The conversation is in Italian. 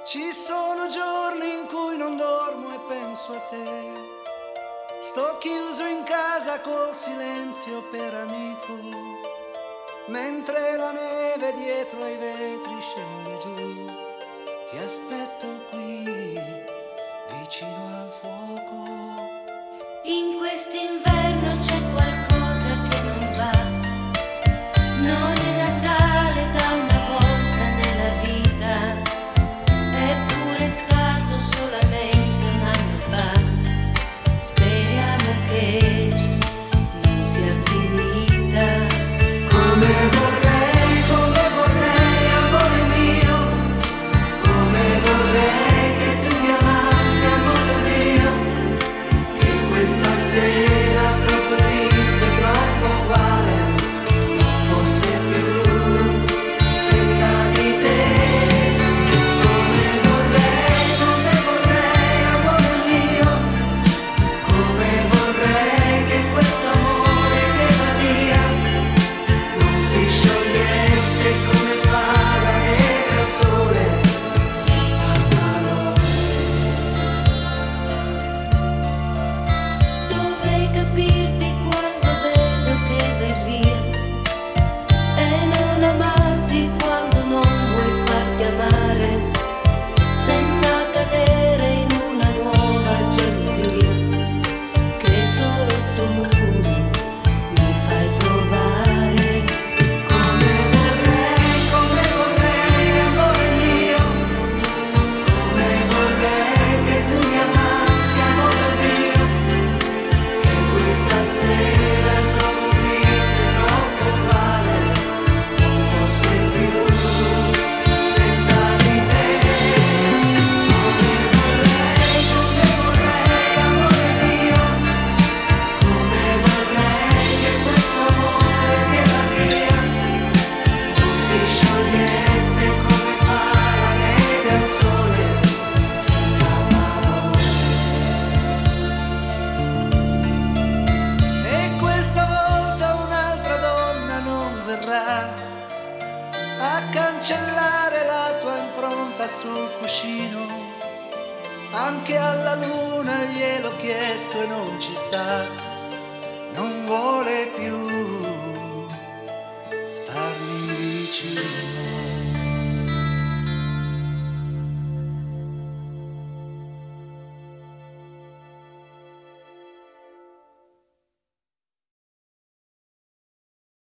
Ci sono giorni in cui non dormo e penso a te. Sto chiuso in casa col silenzio per amico, mentre la neve dietro ai vetri scende giù. Ti aspetto qui, vicino al fuoco. In quest'inverno c'è qualcosa che non va. Non è Natale da una volta nella vita, eppure è stato solamente un anno fa. Speriamo che non sia finita. Come vorrei, amore mio, come vorrei che tu mi amassi, amore mio, che questa sera troppo triste, troppo uguale, non fosse più senza di te. Come vorrei, amore mio, come vorrei che questo amore che va via non si sciogliesse come fa la neve al sole, senza parole. Dovrei capirti quando vedo che vai via e non amarti quando non vuoi farti amare, senza cadere in una nuova gelosia che solo tu mi fai provare. Come vorrei, amore mio, come vorrei che tu mi amassi, amore mio, che questa sera troppo triste, troppo uguale, non fosse più senza di te. Come vorrei, amore mio, come vorrei che questo amore che va via non si sciogliesse come fa la neve al sole, senza parole. E questa volta un'altra donna non verrà a cancellare la tua impronta sul cuscino. Anche alla luna gliel'ho chiesto e non ci sta, non vuole più.